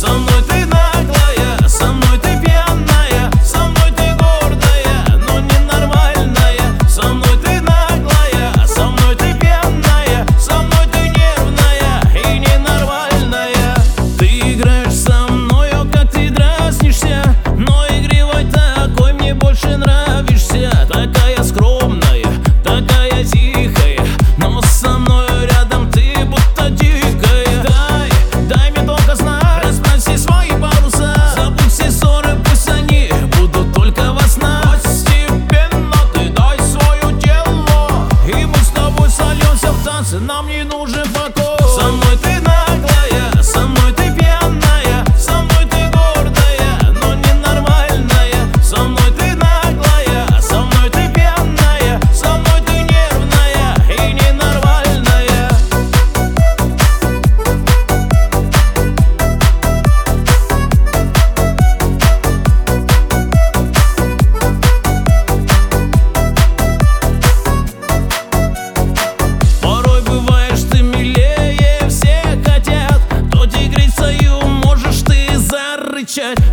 Со мной ты наглая, со мной ты пьяная, со мной ты гордая, но ненормальная. Со мной ты наглая, со мной ты пьяная, со мной ты нервная и ненормальная. Ты играешь со мною, как ты дразнишься, но игривой такой мне больше нравишься. Такая скромная, такая тихая, но со мною рядом ты будто дикая. Дай мне только знать, расправь все свои паруса, забудь все ссоры, пусть они будут только во снах. Постепенно ты дай свое тело, и мы с тобой сольемся в танце, нам не нужен покой. Со мной ты наглая, со мной ты пьяная, со мной ты гордая, но ненормальная. Со мной ты наглая, со мной ты пьяная, со мной ты нервная и ненормальная. Порой бываешь ты милее всех хотят, то тигрицею можешь ты зарычать.